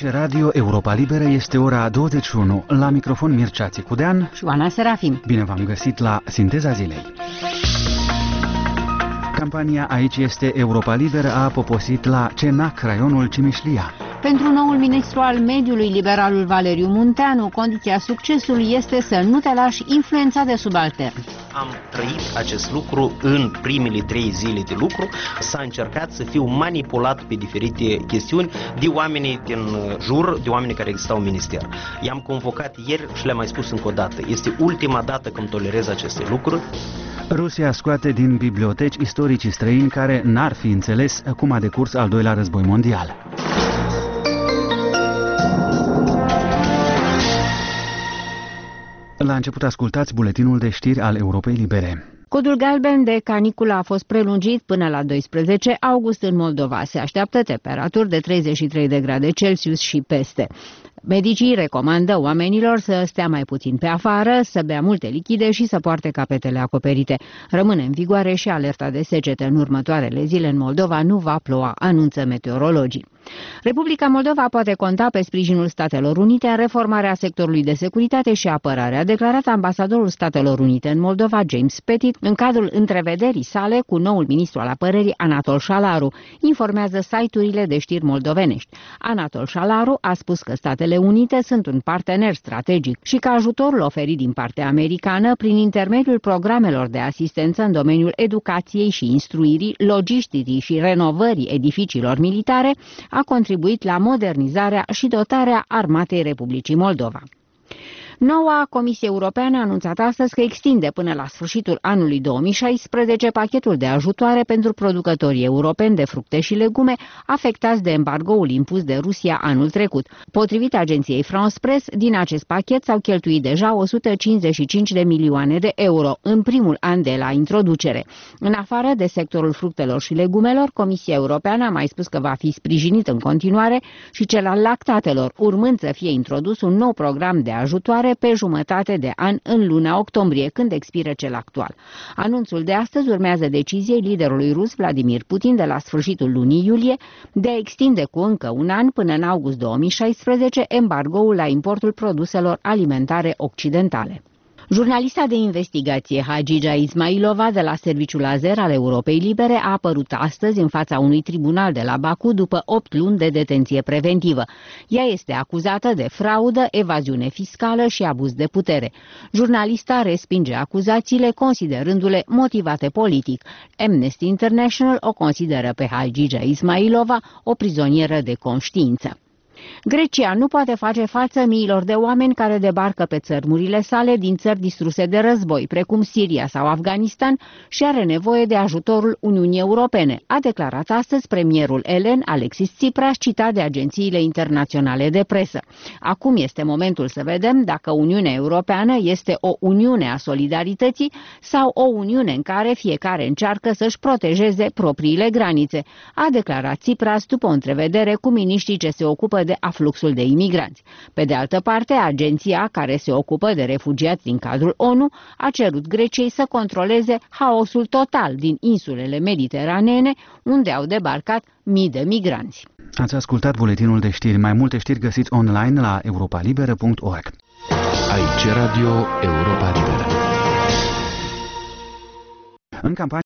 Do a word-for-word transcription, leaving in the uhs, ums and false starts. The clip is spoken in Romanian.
Aici Radio Europa Liberă, este ora douăzeci și unu, la microfon Mircea Țicudean și Oana Serafim. Bine v-am găsit la Sinteza Zilei. Campania Aici este Europa Liberă a poposit la Cenac, raionul Cimișlia. Pentru noul ministru al mediului, liberalul Valeriu Munteanu, condiția succesului este să nu te lași influențat de subalterni. Am trăit acest lucru în primele trei zile de lucru. S-a încercat să fiu manipulat pe diferite chestiuni de oamenii din jur, de oamenii care existau în minister. I-am convocat ieri și le-am mai spus încă o dată. Este ultima dată când tolerez aceste lucruri. Rusia scoate din biblioteci istoricii străini care n-ar fi înțeles cum a decurs al doilea război mondial. La început ascultați buletinul de știri al Europei Libere. Codul galben de caniculă a fost prelungit până la doisprezece august în Moldova. Se așteaptă temperaturi de treizeci și trei de grade Celsius și peste. Medicii recomandă oamenilor să stea mai puțin pe afară, să bea multe lichide și să poarte capetele acoperite. Rămâne în vigoare și alerta de secetă. În următoarele zile în Moldova nu va ploua, anunță meteorologii. Republica Moldova poate conta pe sprijinul Statelor Unite în reformarea sectorului de securitate și apărare, a declarat ambasadorul Statelor Unite în Moldova, James Pettit, în cadrul întrevederii sale cu noul ministru al apărării, Anatol Șalaru, informează site-urile de știri moldovenești. Anatol Șalaru a spus că Statele Unite sunt un partener strategic și că ajutorul oferit din partea americană prin intermediul programelor de asistență în domeniul educației și instruirii, logisticii și renovării edificiilor militare a contribuit la modernizarea și dotarea Armatei Republicii Moldova. Noua Comisie Europeană a anunțat astăzi că extinde până la sfârșitul anului două mii șaisprezece pachetul de ajutoare pentru producătorii europeni de fructe și legume afectați de embargoul impus de Rusia anul trecut. Potrivit agenției France Press, din acest pachet s-au cheltuit deja o sută cincizeci și cinci de milioane de euro în primul an de la introducere. În afară de sectorul fructelor și legumelor, Comisia Europeană a mai spus că va fi sprijinit în continuare și cel al lactatelor, urmând să fie introdus un nou program de ajutoare pe jumătate de an în luna octombrie, când expiră cel actual. Anunțul de astăzi urmează deciziei liderului rus Vladimir Putin de la sfârșitul lunii iulie de a extinde cu încă un an până în august două mii șaisprezece embargoul la importul produselor alimentare occidentale. Jurnalista de investigație Hagija Ismailova de la Serviciul Azer al Europei Libere a apărut astăzi în fața unui tribunal de la Baku după opt luni de detenție preventivă. Ea este acuzată de fraudă, evaziune fiscală și abuz de putere. Jurnalista respinge acuzațiile considerându-le motivate politic. Amnesty International o consideră pe Hagija Ismailova o prizonieră de conștiință. Grecia nu poate face față miilor de oameni care debarcă pe țărmurile sale din țări distruse de război, precum Siria sau Afganistan, și are nevoie de ajutorul Uniunii Europene, a declarat astăzi premierul elen Alexis Tsipras, citat de agențiile internaționale de presă. Acum este momentul să vedem dacă Uniunea Europeană este o uniune a solidarității sau o uniune în care fiecare încearcă să-și protejeze propriile granițe, a declarat Tsipras după o întrevedere cu miniștrii ce se ocupă de afluxul de imigranți. Pe de altă parte, agenția care se ocupă de refugiați din cadrul ONU a cerut Greciei să controleze haosul total din insulele mediteraneene, unde au debarcat mii de migranți. Ați ascultat buletinul de știri. Mai multe știri găsiți online la europa liberă punct org. Aici Radio Europa Liberă. În campanie